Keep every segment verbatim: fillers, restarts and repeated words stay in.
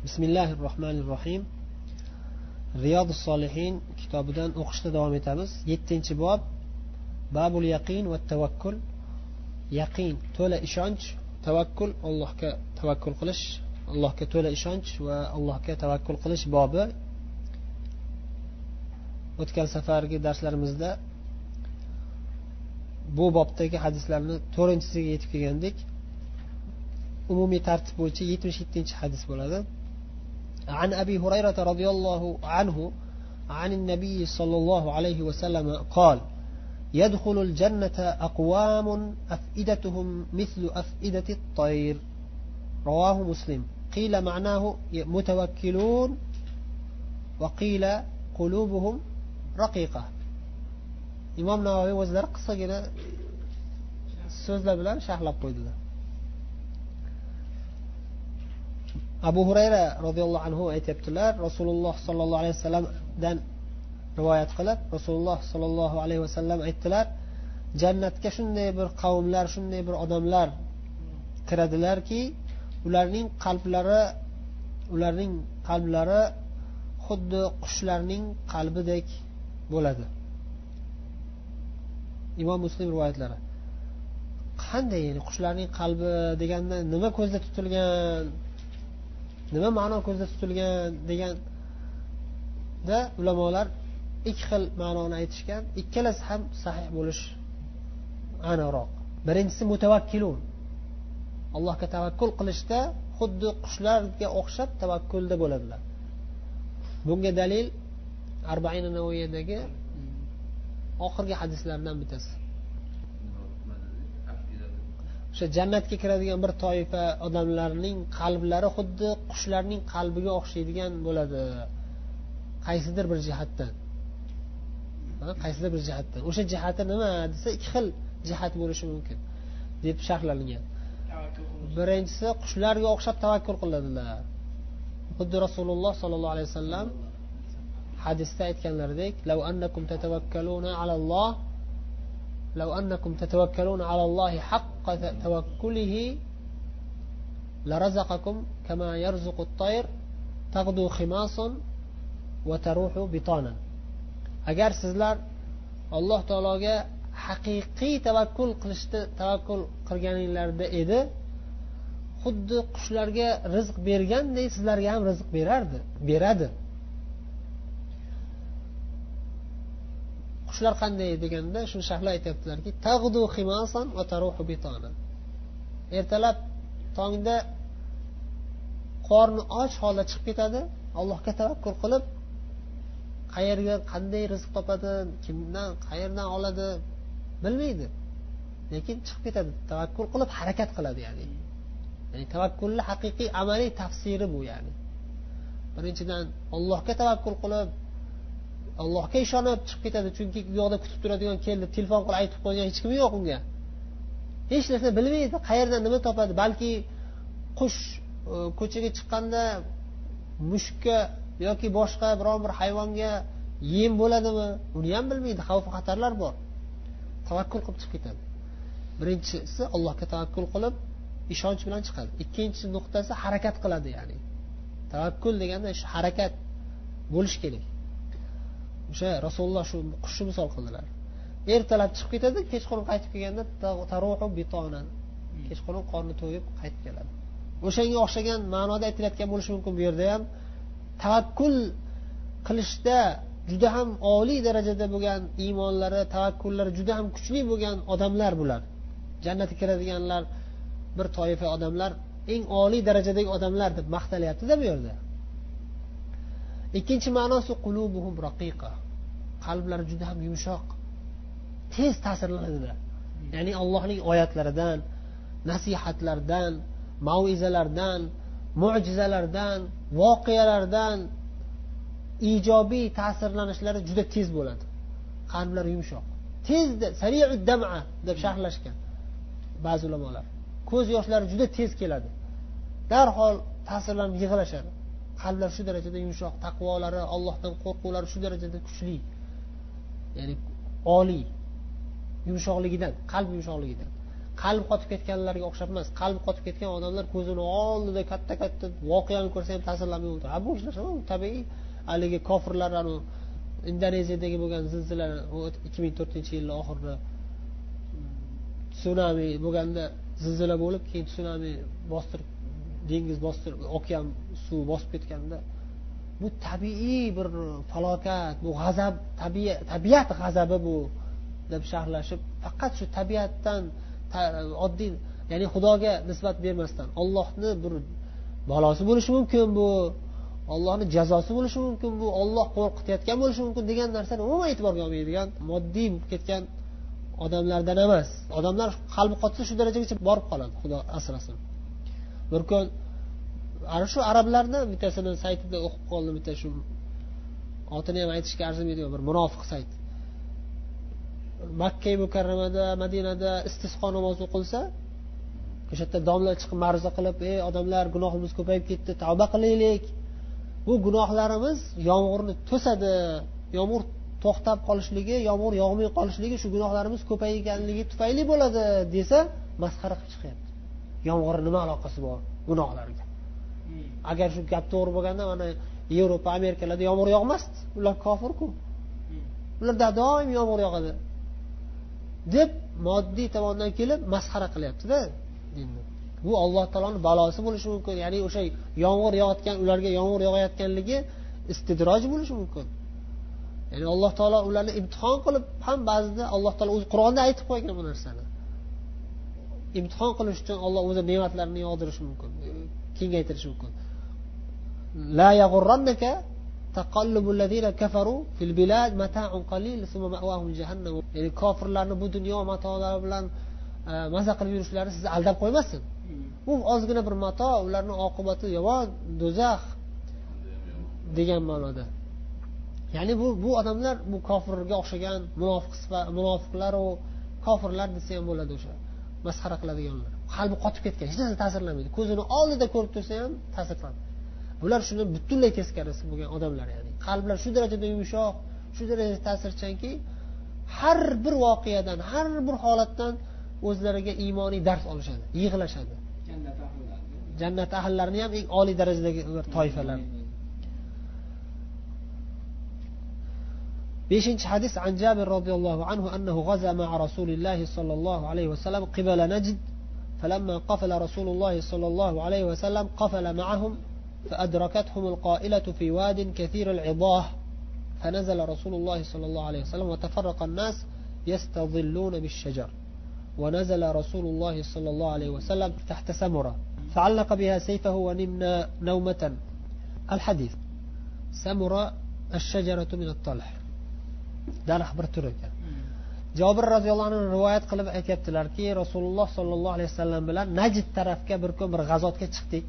Bismillahirrohmanirrohim. Riyodus solihin kitobidan o'qishda davom etamiz. yettinchi bob, babul yaqin va tavakkul. Yaqin, to'la ishonch, tavakkul, Allohga tavakkul qilish, Allohga to'la ishonch va Allohga tavakkul qilish bobi. O'tgan safargi darslarimizda bu bobdagi hadislarni to'rtinchisiga yetib kelgandik. Umumiy tartib bo'yicha yetmish yettinchi hadis bo'ladi. عن أبي هريرة رضي الله عنه عن النبي صلى الله عليه وسلم قال يدخل الجنة أقوام أفئدتهم مثل أفئدة الطير رواه مسلم. قيل معناه متوكلون وقيل قلوبهم رقيقة. إمام نووي o'zlari qisqagina so'zlar bilan sharhlab qo'ydilar. Abu Hurayra radhiyallohu anhu aytibdilar, Rasululloh sallallohu alayhi vasallamdan rivoyat qilib, Rasululloh sallallohu alayhi vasallam aytdilar, jannatga shunday bir qavmlar, shunday bir odamlar kiradilarki, ularning qalblari ularning qalblari xuddi qushlarning qalbidek bo'ladi. Imom Muslim rivoyatlari. Qanday, ya'ni qushlarning qalbi deganda nima ko'zda tutilgan? Nima ma'no ko'zda tutilgan deganda ulamolar ikki xil ma'noni aytishgan. Ikkalasi ham sahih bo'lish aniqroq. Birinchisi mutavakkilun. Allohga tavakkul qilishda xuddi qushlarga o'xshab tavakkulda bo'ladilar. Bunga dalil Arba'in an-Nawawiydagi oxirgi hadislardan bittasi. O'sha jannatga kiradigan bir toifa odamlarning qalblari xuddi qushlarning qalbiga o'xshaydigan bo'ladi. Qaysidir bir jihatdan. Ha, qaysidir bir jihatdan. O'sha jihati nima desa, ikki xil jihat bo'lishi mumkin deb sharhlangan. Birinchisi, qushlarga o'xshab tavakkul qiladilar. Xuddi Rasululloh sallallohu alayhi vasallam hadisda aytganlaridek, "Law annakum tatawakkaluna alalloh لو أنكم تتوكلون على الله حق توكله لرزقكم كما يرزق الطير تغدو خماصا وتروح بطانا." agar sizlar Alloh taologa haqiqiy tavakkul qilishda tavakkul qilganinglarda edi, xuddi qushlarga rizq bergandek sizlarga ham rizq berardi, beradi. Qushlar qanday deganda shuni sharhlab aytibdilarki, tag'du khimasan va taruhu bitana. Ertalab tongda qorni och holda chiqib ketadi, Allohga tavakkul qilib, qayerga qanday rizq topadi, kimdan, qayerdan oladi bilmaydi. Lekin chiqib ketadi, tavakkul qilib harakat qiladi, ya'ni. Ya'ni tavakkulning haqiqiy amaliy tafsiri bu, ya'ni. Birinchidan Allohga tavakkul qilib Allohga ishonib chiqib ketadi, chunki u yoqda kutib turadigan keldi, telefon qilib aytib qo'ygan hech kim yo'q unga. Hech narsa bilmaydi, qayerdan nima topadi. Balki qush ko'chaga chiqqanda mushukka yoki boshqa biron bir hayvonga yem bo'ladimi, uni ham bilmaydi, xavf xatarlar bor. Tavakkul qilib chiqib ketadi. Birinchisi Allohga tavakkul qilib ishonch bilan chiqadi. Ikkinchi nuqtasi harakat qiladi, ya'ni. Tavakkul deganda shu harakat bo'lish kerak. O'sha Rasululloh shu qushni misol qildilar. Ertalab chiqib ketadi, kechqurun qaytib kelganda taruhu bitonan. Kechqurun qorni to'yib qaytib keladi. O'shanga o'xshagan ma'noda aytilayotgan bo'lishi mumkin bu yerda ham. Tavakkul qilishda juda ham oliy darajada bo'lgan iymonlari, tavakkullari juda ham kuchli bo'lgan odamlar bular. Jannatga kiradiganlar bir toifa odamlar, eng oliy darajadagi odamlar deb maqtalyapti-da bu yerda. Ikkinchi ma'nosi qulubuhum raqiqa. Qalblari juda ham yumshoq, tez ta'sirlanadilar. Ya'ni Allohning oyatlaridan, nasihatlardan, mau'izalardan, mo'jizalardan, voqealardan ijobiy ta'sirlanishlari juda tez bo'ladi. Qalblari yumshoq. Tezda, sari'ud dam'a deb sharhlashgan ba'zi ulamolar. Ko'z yoshlari juda tez keladi. Darhol ta'sirlanib yig'ilashadi. Qalblar shu darajada yumshoq, taqvolari, Allohdan qo'rquvlari shu darajada kuchli. Ya'ni oliy yumshoqligidan, qalb yumshoqligidan. qalb qotib ketganlarga o'xshab emas. Qalb qotib ketgan odamlar ko'zini oldida katta katta voqeani ko'rsa ham ta'sirlanmay o'tiradi. Ha, bu ishlar tabiiy. Haligi kofirlar anu Indoneziyadagi bo'lgan zilzila ikki ming to'rtinchi yil oxirida tsunami bo'lganda, zilzila bo'lib, keyin tsunami bostirib, dengiz bostirib, okean suv bosib ketganda, bu tabiiy bir falokat, bu g'azab, tabiat, tabiat g'azabi bu deb sharhlashib, faqat shu tabiatdan oddiy, ya'ni Xudoga nisbat bermasdan, Allohni bir balosi bo'lishi mumkin bu, Allohning jazosi bo'lishi mumkin bu, Alloh qo'rqitayotgan bo'lishi mumkin degan narsani umuman e'tiborga olmaydigan, moddiy bo'lib ketgan odamlardan emas. Odamlar qalbi qotsa shu darajagacha borib qoladi, Xudo asrasin. Bir kun ana shu arablarni bittasini saytida o'qib qoldim, bitta shu otini ham aytishga arzimaydigan bir munofiq sayt. Makka mukarramada, Madinada istisqo namozi o'qilsa, o'sha yerda domla chiqib ma'ruza qilib, "Ey odamlar, gunohimiz ko'payib ketdi, tavba qilaylik. Bu gunohlarimiz yomg'irni to'sadi. Yomg'ir to'xtab qolishligi, yomg'ir yog'may qolishligi shu gunohlarimiz ko'payganligi tufayli bo'ladi" desa, masxara qilib chiqyapti. Yomg'irning nima aloqasi bor gunohlarga? Agar shu gap to'g'ri bo'lganda, mana Yevropa, Amerikalarda yomg'ir yog'masdi. Ular kofir-ku. Ularda doim yomg'ir yog'adi deb moddiy tomondan kelib masxara qilyapti-da dinni. Bu Alloh taoloning balosi bo'lishi mumkin. Ya'ni o'sha yomg'ir yog'ayotgan, ularga yomg'ir yog'ayotganligi istidroj bo'lishi mumkin. Ya'ni Alloh taolo ularni imtihon qilib ham ba'zida Alloh taolo o'zi Qur'onda aytib qo'ygan bu narsani. Imtihon qilish uchun Alloh o'zi ne'matlarini yog'dirishi mumkin, kengaytirishi mumkin. La yaghurrannaka taqallubul ladina kafaru fil bilad mata'un qalil thumma ma'wahum jahannam. Ya'ni kofirlarning bu dunyo matolari bilan maza qilib yurishlari sizni aldab qo'ymasin. Bu ozgina bir mato, ularning oqibati yomon, do'zax degan ma'noda. Ya'ni bu bu odamlar bu kofirga o'xshagan munofiq munofiqlar va kofirlar desa ham bo'ladi, o'sha masxara qiladiganlar. Qalbi qotib ketgan, hech narsa ta'sirlamaydi. Ko'zini oldida ko'rib tursa ham ta'sirlanadi. Bular shuni butunlay teskarisi bo'lgan odamlar, ya'ni qalblar shu darajada yumshoq, shu darajada ta'sirchanki, har bir voqeadan, har bir holatdan o'zlariga iymoniy dars olishadi, yig'lashadi. Jannat ahllari. Jannat ahlallarini ham eng oliy darajadagi bir toifalar. beshinchi hadis an Jabir radhiyallohu anhu annahu ghaza ma'a Rasulillah sallallohu alayhi wa sallam qibala Najd falamma qafala Rasulullah sallallohu alayhi wa sallam qafala ma'ahum فأدركتهم القائلة في واد كثير العضاه فنزل رسول الله صلى الله عليه وسلم وتفرق الناس يستظلون بالشجر ونزل رسول الله صلى الله عليه وسلم تحت سمرة فعلق بها سيفه ونمنا نومة. الحديث سمرة الشجرة من الطلح. daraxt bir turi ekan. Jabir roziyallohu anhu rivoyat qilib aytibdilarki, Rasululloh sollallohu alayhi vasallam bilan Najd tarafga bir kun bir g'azotga chiqdik.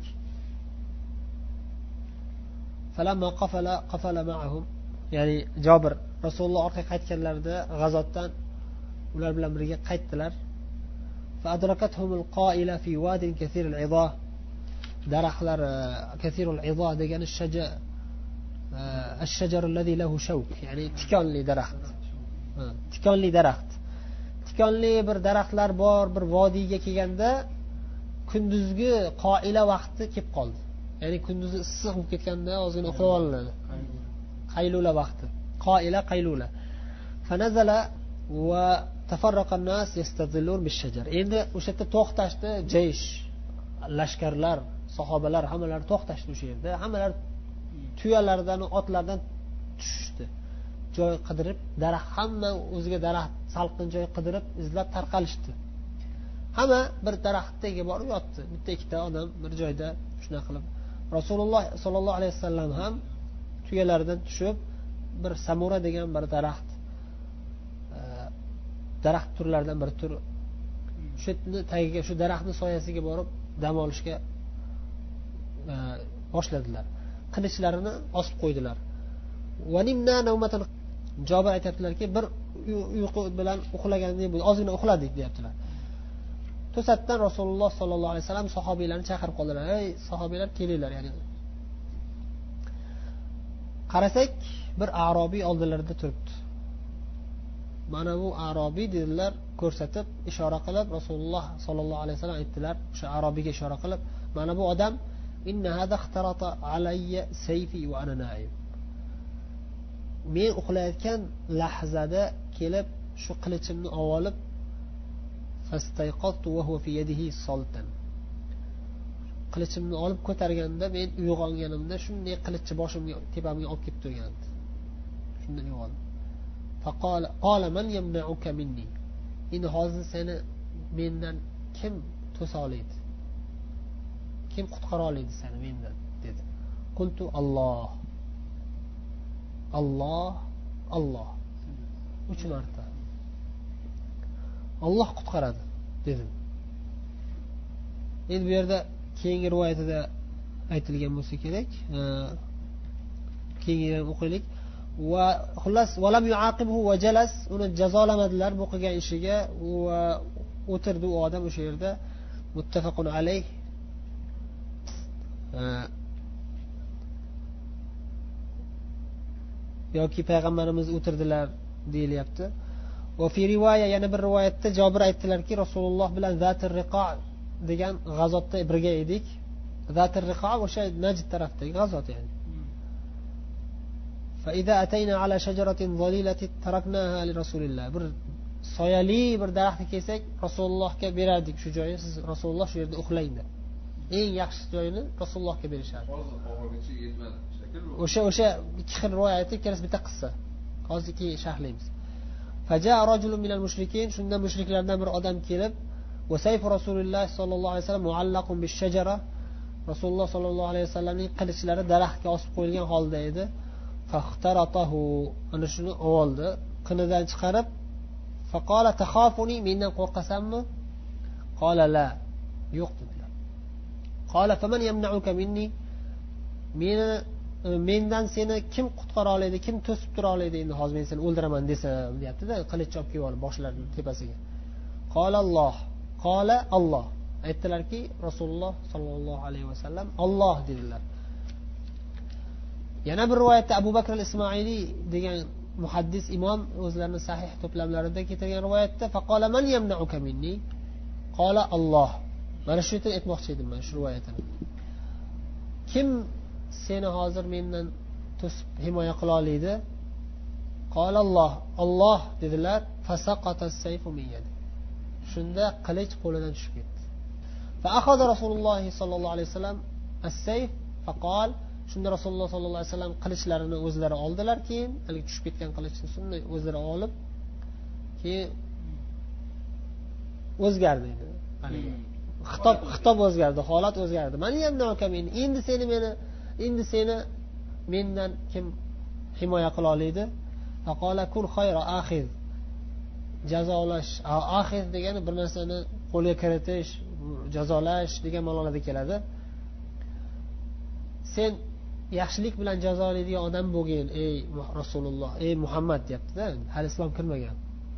Falamma qafala qafala ma'ahum. Ya'ni Jabir Rasululloh orqaga qaytganlarida g'azotdan ular bilan birga qaytdilar. Fa adrakathumul qa'ila fi wadin kathirul 'idha. Daraxtlar kathirul 'idha degani shajar الشجر الذي له شوك, ya'ni tikonli daraxt. Tikonli daraxt. Tikonli bir daraxtlar bor bir vodiyga kelganda kunduzgi qoila vaqti kelib qoldi. Ya'ni kunduzi issiq bo'lib ketganda ozgina uxlab olinadi. Qaylula vaqti. Qoila qaylula. Fanazala va tafarraqa an-nas yastazillun bish-shajar. Endi o'sha yerda to'xtashdi, jaysh, lashkarlar, sahobalar hammalari to'xtashdi o'sha yerda. Hammalar tuyalardan, otlardan tushishdi. Joy qidirib, daraxt hamma o'ziga daraxt salqin joy qidirib, izlab tarqalishdi. Hamma bir daraxtga borib yotdi. Bitta ikkita odam bir joyda shuna qilib. Rasululloh sollallohu alayhi vasallam ham tuyalardan tushib, bir samura degan bir daraxt, daraxt turlaridan bir tur, shu tagiga, shu daraxtning soyasiga borib dam olishga boshladilar. Qilichlarini osib qo'ydilar. Vanimna nawmatan. Jabir aytadilarki, bir uyqu bilan uxlagandek bo'ldi. Ozgina uxladik deyaptilar. To'satdan Rasululloh sollallohu alayhi vasallam sahobiylarni chaqirib qoldilar. Ey sahobiylar, kelinglar, ya'ni. Qarasak, bir a'robiy oldilarida turibdi. mana bu arobiy dedilar, ko'rsatib ishora qilib Rasululloh sollallohu alayhi vasallam aytdilar, o'sha arobiyga ishora qilib, mana bu odam inna hada ikhtarata alayya sayfi wa ana na'im, men uxlayotgan lahzada kelib shu qilichimni olib, fastayqadtu wa huwa fi yadihi saltan, qilichimni olib ko'targanda men uyg'onganimda shunday qilichni boshimga tepamga olib kelib turgandi. Shundan uyg'ondim. Faqala qala man yamna'uka minni, endi hozir seni mendan kim to'sa oladi, kim qutqara oladi seni mendan dedi. Qultu Alloh, Alloh, Alloh, uch marta Alloh qutqaradi dedim. Endi bu yerda keyingi rivoyatida aytilgan bo'lsa kerak, keyingi o'qiylik. Va xullas valam yuaqibhu va jalas, uni jazolamadilar bu qilgan ishiga va o'tirdi u odam o'sha yerda. Muttafaqun alayh. yoki payg'ambarimiz o'tirdilar deyilyapti. Va fi rivoya, yana bir rivoyatda Jabir aytdilarki, Rasululloh bilan Zatir Riqa degan g'azotda birga edik. Zatir Riqa o'sha Najd tarafdagi g'azot ya'ni. Fa idza atayna ala shajaratin zalilatin taraknaha li Rasulillah. Bir soyali bir daraxtga kelsak, Rasulullohga berardik shu joyni, siz Rasululloh shu yerda uxlang deb. Eng yaxshi joyini Rasulullohga berishadi. O'sha o'sha ikki xil rivoyatda ikkalasi bitta qissa. Hozirki sharhlaymiz. Faja rajulun minal mushrikin, shunda mushriklardan bir odam kelib, va sayf Rasululloh sollallohu alayhi vasallam muallaqun bish shajara, Rasululloh sollallohu alayhi vasallamning qilichlari daraxtga osib qo'yilgan holda edi. Faxtaratahu, ana shuni oldi, qinidan chiqarib, faqala takhafuni, mendan qo'rqasanmi? Qala la, yo'q dedilar. Qala faman yamna'uka minni, meni mendan seni kim qutqara oladi, kim to'sib tura oladi, endi hozir men seni o'ldiraman desam, deyapti-da, qilich olib kelib olib boshlarining tepasiga. Qala Alloh, qala Alloh. Aytdilarki, Rasululloh sollallohu alayhi vasallam Alloh dedilar. Yana bir rivoyatda Abu Bakr al-Ismoili degan muhaddis imom o'zlarining sahih to'plamlarida keltirgan rivoyatda faqala man yamna'uka minni, qala Alloh. Mana shu yerda aytmoqchi edim men shu rivoyatini. Kim seni hozir mendan to'sib himoya qila oladi? Qala Alloh, Alloh dedilar. Fasaqata as-sayfu min yadi. Shunda qilich qo'lidan tushib ketdi. Fa akhadha Rasululloh sollallohu alayhi vasallam as-sayf faqal, shunda Rasululloh sollallohu alayhi vasallam qilichlarini o'zlari oldilar, keyin hali tushib ketgan qilichni shunday o'zlari olib, keyin o'zgardi edi. Haligi xitob xitob o'zgardi, holat o'zgardi. Mani yamna'uka min, endi seni meni endi seni mendan kim himoya qila oladi? Faqala kul khayra akhiz, jazolash, akhiz degani bir narsani qo'lga kiritish, jazolash degan ma'noda keladi. Sen yaxshilik bilan jazolaydigan odam bo'lgin, ey Rasululloh, ey Muhammad deyapti-da, hali islom kirmagan.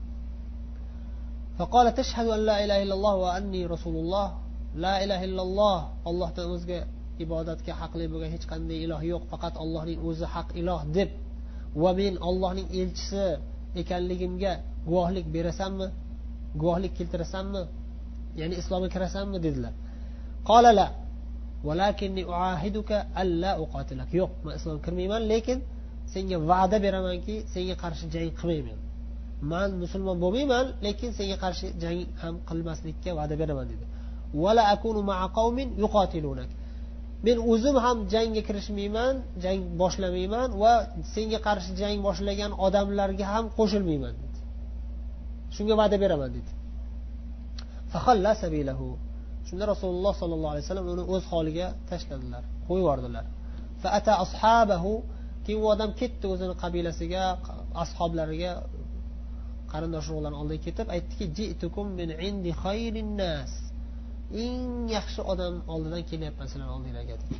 Faqala tashhadu an la ilaha illalloh va anni rasululloh, la ilaha illalloh, Allohdan o'zga ibodatga haqli bo'lgan hech qanday iloh yo'q, faqat Allohning o'zi haq iloh deb va men Allohning elchisi ekanligimga guvohlik berasanmi? Guvohlik keltirasanmi? Ya'ni islomga kirasanmi dedilar. Qala la, walakinni uahiduka alla uqatilak. Yo'q, men islomga kirmayman, lekin senga va'da beramanki, senga qarshi jang qilmayman. Men musulmon bo'lmayman, lekin senga qarshi jang ham qilmaslikka va'da beraman dedi. Wala akunu ma'a qaumin yuqatilunak. Men o'zim ham jangga kirishmayman, jang boshlamayman va senga qarshi jang boshlagan odamlarga ham qo'shilmayman dedi. Shunga va'da beraman dedi. Fakhalla sabilahu. Shunda Rasululloh sollallohu alayhi vasallam uni o'z holiga tashladilar, qo'yib yubordilar. Fa ata ashabahu, keyin u odam ketdi o'zining qabilasiga, ashablariga, qarindosh urug'larning oldiga ketib aytdiki, ji'tukum min indi khayrin nas. Eng yaxshi odam oldidan kelyapman sizlar oldinglarga dedi.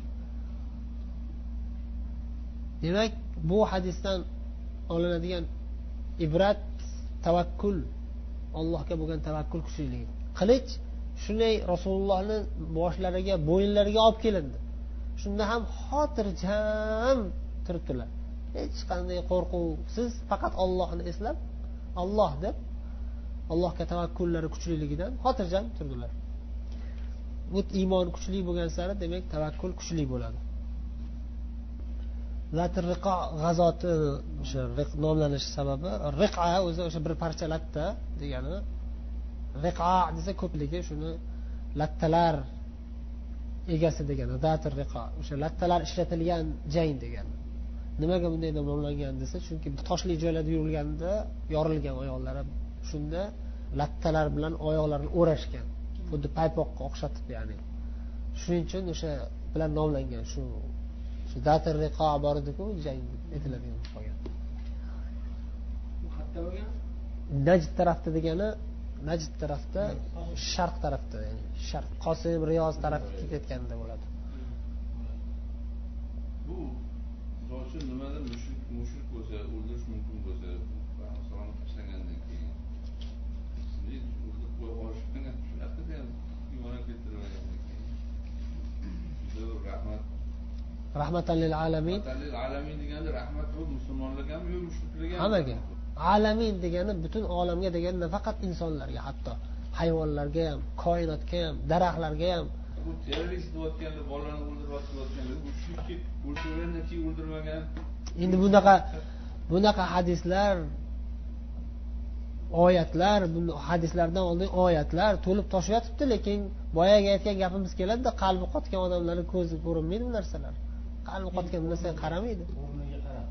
Demak, bu hadisdan olinadigan ibrat tavakkul, Allohga bo'lgan tavakkul kuchliligi. Qilich shunday Rasulullohning boshlariga, bo'yinlariga olib kelindi. Shunda ham xotirjam turibdilar. Hech qanday qo'rquvsiz, faqat Allohni eslab Alloh deb Allohga tavakkullari kuchliligidan xotirjam turdilar. Bu iymon kuchli bo'lgan sari demak tavakkul kuchli bo'ladi. Zatir riqo g'azoti o'sha nomlanish sababi riqa o'zi o'sha bir parcha latta degani. Riqa desa ko'pligi shuni lattalar egasi degani. Zatir riqo o'sha lattalar ishlatilgan jang degani. Nimaga bunday nomlangan desa, chunki toshli joylarda yurilganda yorilgan oyoqlari, shunda lattalar bilan oyoqlarini o'rashgan. Xuddi paypoqqa o'xshatib, ya'ni. Shuning uchun o'sha bilan nomlangan shu shu zatir riqo bor edi-ku, jang etiladigan qolgan. Bu hatta bo'lgan Najd tarafda degani, Najd tarafda, sharq tarafda, ya'ni sharq Qosim, Riyoz tarafga ketayotganda bo'ladi. Bu zochi nimadir mushrik mushrik bo'lsa, o'ldirish mumkin bo'lsa, salom tashlagandan keyin sizni o'ldirib qo'yib olishgan shunaqa ham iymon keltirmagandan keyin. Juda rahmat. Rahmatan lil alamin. Rahmatan lil alamin deganda rahmat bu musulmonlarga ham, yo'q mushriklarga ham. Hammaga. Alamin degani butun olamga degani nafaqat insonlarga, hatto hayvonlarga ham, koinotga ham, daraxtlarga ham. Bu terrorist bo'layotganlar, bolalarni o'ldirib o'tganlar, bu shunki o'ldirgandan keyin o'ldirmagan. Endi bunaqa bunaqa hadislar, oyatlar, bu hadislardan oldin oyatlar to'lib toshyotibdi, lekin boyaga aytgan gapimiz keladi-da, qalbi qotgan odamlarning ko'zi ko'rinmaydi bu narsalar. Qalbi qotgan narsaga qaramaydi. o'rniga qarab.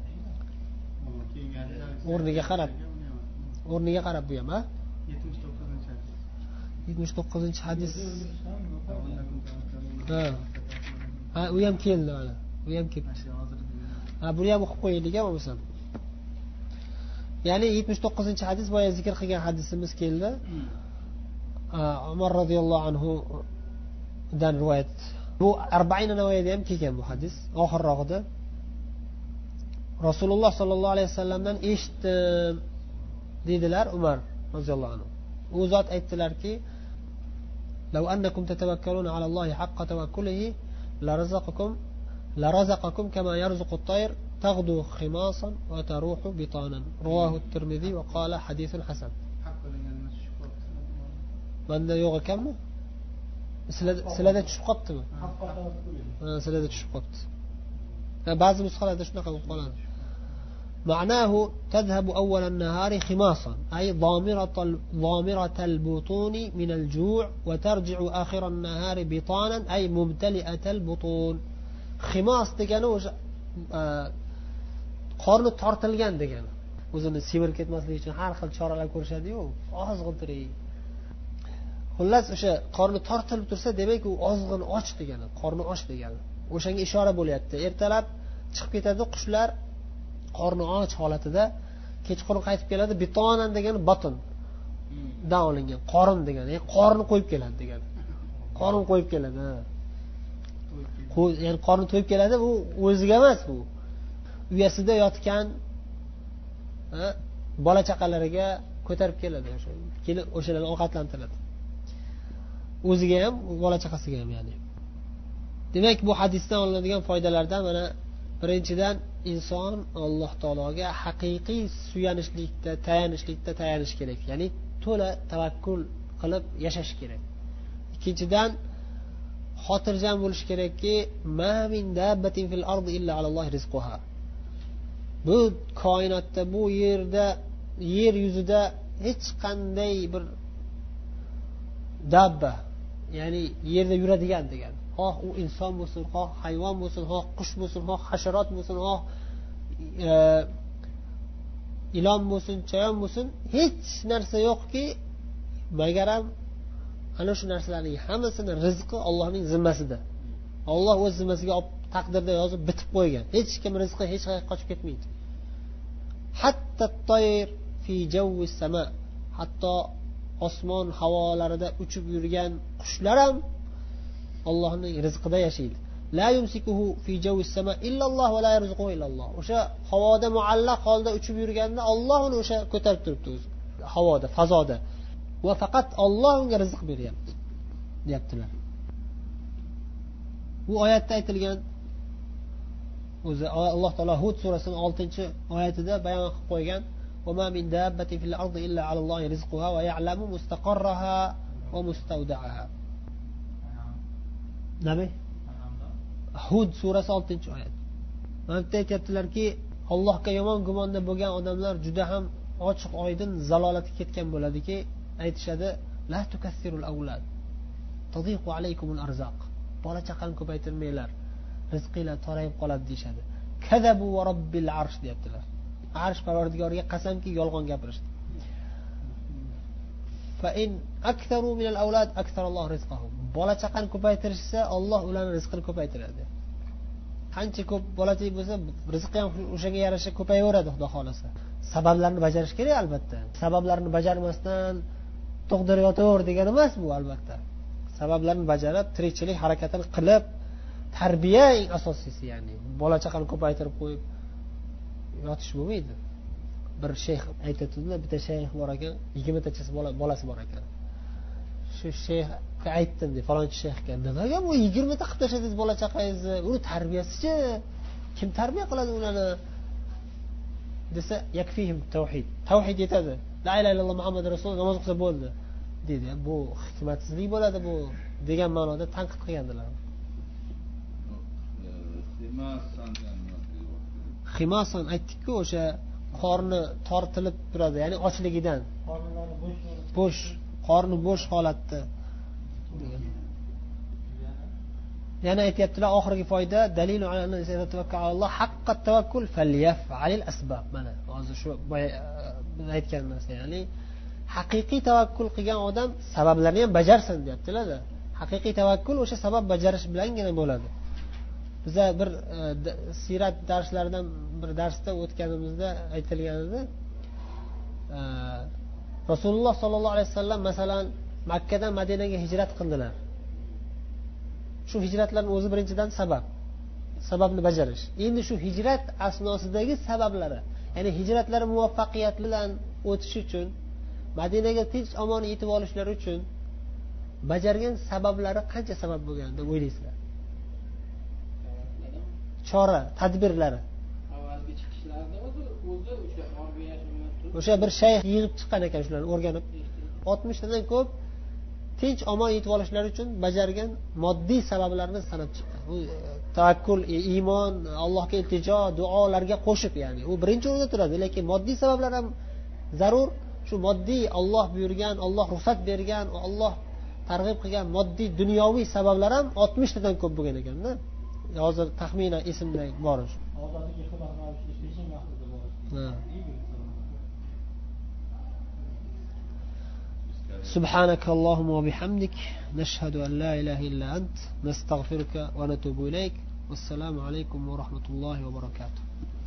O'rniga qarab. O'rniga qarab bu ham, ha? yetmish to'qqizinchi hadis. Ha. Ha, u ham keldi mana. U ham keldi. Ha, buni ham o'qib qo'yaylik ham bo'lsa. Ya'ni yetmish to'qqizinchi hadis boya zikr qilgan hadisimiz keldi. Umar radhiyallohu anhu dan rivoyat. Bu arba'in navoiyda ham kelgan bu hadis. Oxirrog'ida Rasululloh sollallohu alayhi vasallamdan eshitdim dedilar Umar roziyallohu anhu. U zot aytdilarki: "Law annakum tatawakkaluna ala Allohi haqqa tawakkulihi la razaqakum la razaqakum kama yarzuqu at-tayr taghdu khimasan wa taruhu bitanan." Rawahu at-Tirmidhi wa qala hadithun hasan. Banda yo'q ekanmi? Sizlarda tushib qoptimi? Ha, sizlarda tushib qopti. Ba'zi nusxalarda shunaqa bo'lib qoladi. معناه تذهب أول النهار خماصا أي ضامرة ضامرة البطون من الجوع وترجع آخر النهار بطانا أي ممتلئة البطون. خماص degani o'sha qorni tortilgan degani. O'zini semirib ketmasligi uchun har xil choralar ko'rishadi-yu, ozg'intirik. Xullas o'sha qorni tortilib tursa, demak u ozg'in och degani, qorni och degani. O'shanga ishora bo'lyapti. Ertalab chiqib ketadi qushlar qorni och holatida, kechqurun qaytib keladi. Bitonan degani botn dan olingan, qorin degani, ya'ni qorni qo'yib keladi degani. Qorin qo'yib keladi. Ya'ni qorni to'yib keladi, bu o'ziga emas bu. Uyasida yotgan bola chaqalariga ko'tarib keladi o'sha. Kelib o'shalarni ovqatlantiradi. O'ziga ham, bola chaqasiga ham, ya'ni. Demak, bu hadisdan olinadigan foydalardan mana birinchidan, inson Alloh taologa haqiqiy suyanishlikda, tayanishlikda tayanish kerak. Ya'ni to'la tavakkul qilib yashash kerak. Ikkinchidan, xotirjam bo'lish kerakki, ma min dabbatin fil ardi illa alallohi rizquha. Bu koinotda, bu yerda, yer yuzida hech qanday bir dabba, ya'ni yerda yuradigan degan. Xoh u inson bo'lsin, xoh hayvon bo'lsin, xoh qush bo'lsin, xoh hasharot bo'lsin, xoh e, ilon bo'lsin, chayon bo'lsin, hech narsa yo'qki, magaram ana shu narsalarning hammasini rizqi Allohning zimmasida. Alloh o'z zimmasiga olib taqdirda yozib bitib qo'ygan. Hech kim rizqi hech qayerga qochib ketmaydi. Hatta at-tayr fi jawi as-sama, hatto osmon havolarida uchib yurgan qushlar ham Allohning rizqida yashaydi. La yumsikuhu fi jawi as-sama illa Alloh va la yarzuquhu illa Alloh. O'sha havoda muallaq holda uchib yurganda Alloh uni o'sha ko'tarib turibdi o'zi. Havoda, fazoda. Va faqat Alloh unga rizq beryapti, deyaptilar. Bu oyatda aytilgan o'zi Alloh taolo Hud surasining oltinchi oyatida bayon qilib qo'ygan وما من دابة في الأرض إلا على الله رزقها ويعلم مستقرها ومستودعها. نبي Hud surasi oltinchi oyat. Mana bitta aytibdilarki, Allohga yomon gumonda bo'lgan odamlar juda ham ochiq oydin zalolatga ketgan bo'ladiki, aytishadi: "La tukassirul awlad. Tadiqu alaykumul arzaq." Bola chaqani ko'paytirmanglar, rizqinglar torayib qoladi deyshadi. Kadabu va robbil arsh deyaptilar. Arsh Parvardigoriga qasamki, yolg'on gapirishdi. Fa in aktharu min al-awlad akthara Alloh rizqahum. Bola chaqani ko'paytirishsa, Alloh ularning rizqini ko'paytiradi. Qancha ko'p bolachak bo'lsa, rizqi ham o'shanga yarasha ko'payaveradi, Xudo xolasa. Sabablarni bajarish kerak albatta. Sabablarni bajarmasdan tug'dirib yotaver degani emas bu albatta. Sabablarni bajarib, tirikchilik harakatini qilib, tarbiya eng asosiysi, ya'ni bola chaqani ko'paytirib qo'yib yotish bo'lmaydi. Bir shayx aytadilar, bitta shayx bor ekan, yigirmatachasi bola bolasi bor ekan. Shu shayxga aytdim deb, falonchi shayxga, nimaga bu yigirma ta qilib tashladingiz bola chaqangizni? Uni tarbiyasichi? Kim tarbiya qiladi ularni? Desa, yakfihim tavhid. Tavhid yetadi. La ilaha illalloh Muhammad rasululloh namoz o'qisa bo'ldi dedi. Bu hikmatsizlik bo'ladi bu degan ma'noda tanqid qilgandilar. Ximasan aytdik-ku, o'sha qorni tortilib turadi, ya'ni ochligidan. Qornlari bo'sh, bo'sh, qorni bo'sh holatda. Yana aytibdilar, oxirgi foyda dalilu ala anna tawakkal Alloh haqqat tawakkul falyaf'alil asbab. Mana hozir shu biz aytgan narsa, ya'ni haqiqiy tavakkul qilgan odam sabablarni ham bajarsin deyaptilar. Haqiqiy tavakkul o'sha sabab bajarish bilangina bo'ladi. Biza bir e, sirat darslaridan bir darsda o'tganimizda aytilgan edi. E, Rasululloh sollallohu alayhi vasallam masalan Makka dan Madinaga hijrat qildilar. Shu hijratlarning o'zi birinchidan sabab. Sababni bajarish. Endi shu hijrat asnosidagi sabablari, ya'ni hijratlari muvaffaqiyat bilan o'tish uchun, Madinaga tinch omon yetib olishlari uchun bajargan sabablari qancha sabab bo'lgan deb o'ylaysizlar? Chora, tadbirlari. Avvalgi chiqishlarida o'zi o'zi o'sha organizmni o'sha bir shayx yig'ib chiqqan ekan shularni o'rganib. oltmish tadan ko'p tinch omon yetib olishlari uchun bajargan moddiy sabablarni sanab chiqqan. Bu tavakkul, iymon, Allohga iltijo, duolarga qo'shib, ya'ni u birinchi o'rinda turadi, lekin moddiy sabablar ham zarur. Shu moddiy Alloh buyurgan, Alloh ruxsat bergan, Alloh targ'ib qilgan moddiy dunyoviy sabablar ham oltmish tadan ko'p bo'lgan ekanda. Hozir taxminan esimda bor. Hozirgi xizmatlar ishlashish vaqtida bor. سبحانك اللهم وبحمدك نشهد أن لا إله إلا أنت نستغفرك ونتوب إليك والسلام عليكم ورحمة الله وبركاته.